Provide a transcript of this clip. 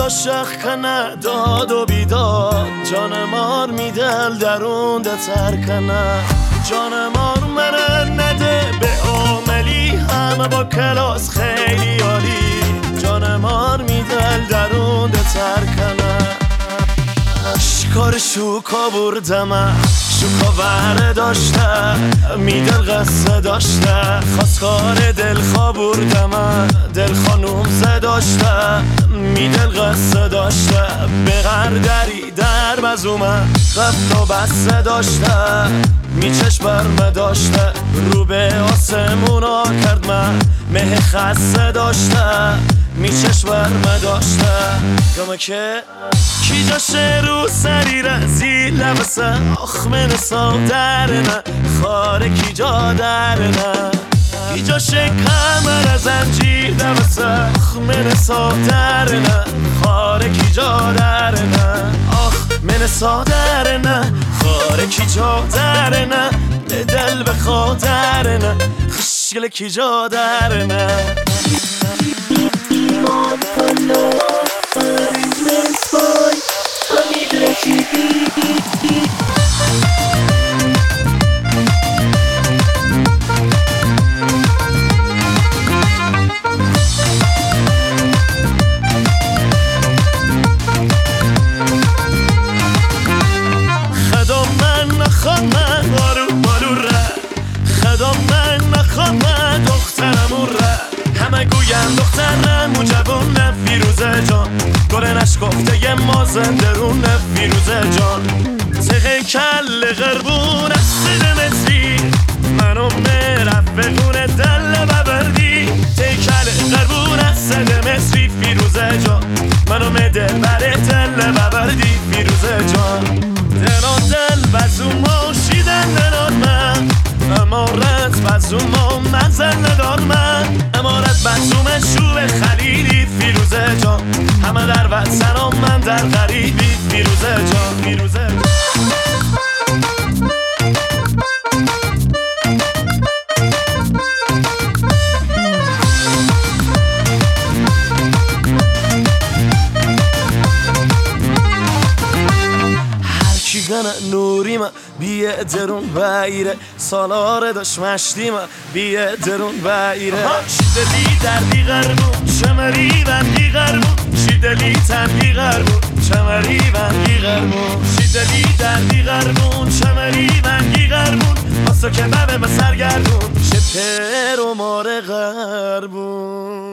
عاشق کنه داد و بیداد جان مار میدل درون ده ترکنه جان مار منه نده به عاملی همه با کلاس خیلی عالی جان مار میدل درون ده ترکنه شکار شوکا بردم شوکا بره داشته میدل قصه داشته خواستگار دلخوا بردم دل خانوم داشته میدل قصه داشته بغر دری در بزومه رفت و بسته داشته میچش برمه داشته رو به آسمونا کرد من مه خسته داشته میچش برمه داشته گمه که کی جاشه رو سری رزی لبسه آخ من سادرنه خاره کی جا درنه کی جاشه کمر زنجیر لبسه آخ من سادرنه خاره کی جا درنه آخ من سادرنه خاره کی جا درنه به دل به خاطرنه خشگل کی جا درنه خدا من نخوام من بارو بارو ره خدا من نخوام من دخترمون ره همه گویم دخترم و جوانم فیروزه جان گره نشکفته یه ما زندرونه فیروزه جان تقه کل غربون از سید مصری منو مرف بگونه دل ببردی تقه کل غربون از سید مصری فیروزه جان منو مدل بره دل ببردی فیروزه جان دل دل بزوما شیدن ندار من امارت بزوما منزل ندار من امارت بزوم شوب خلیلی فیروزه جان همه در وطن و من در غریبی فیروزه جان فیروزه جان گنه نوری ما بیه درون بایره سالاره داشت مشتی ما بیه درون بایره شیدلی دردی غربون شمری بندی غربون شیدلی تندی غربون شمری بندی غربون شیدلی دردی غربون شمری بندی غربون واسه که ببه مسرگردون شپر و ماره غربون